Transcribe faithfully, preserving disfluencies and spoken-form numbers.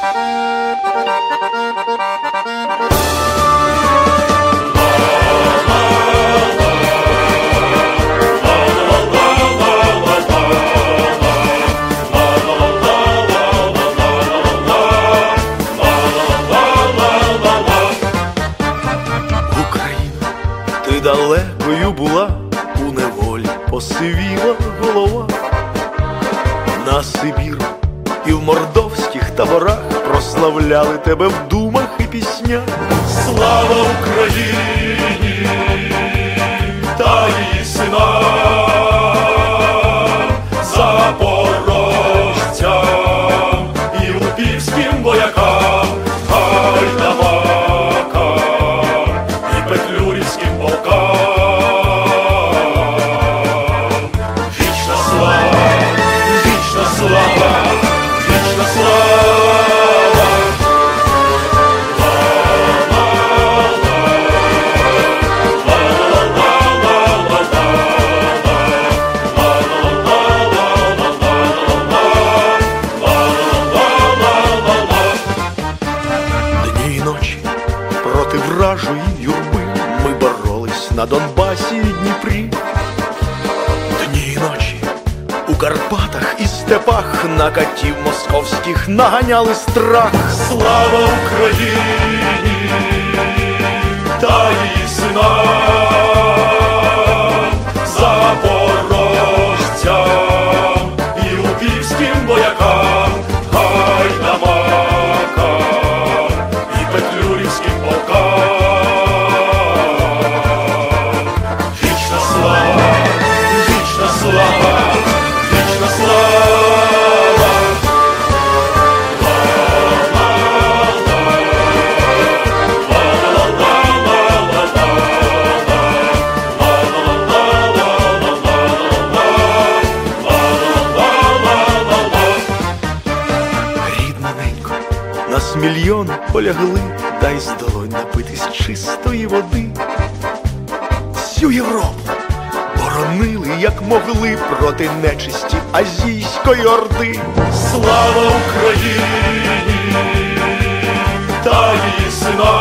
Ти далекою була, у неволі посивіла голова. На Сибіру і в мордовських таборах прославляли тебе в думах і піснях. Слава Україні та її синам, запорожцям і лупівським воякам, гайдамакам і петлюрівським полкам. Вічна слава, вічна слава, вічна слава. Дні й ночі проти вражої юрби ми боролись на Донбасі і Дніпрі. Дні й ночі у Карпатах і степах на катів московських наганяли страх. Слава Україні та її синам, запорожцям і лупівським воякам, гайдамакам і петлюрівським полкам. Вічна слава, вічна слава, вічна слава. Рідна ненько, нас мільйони полягли, дай з долонь напитись чистої води. Всю Європу боронили, як могли, проти нечисті азійської орди. Слава Україні та її синам,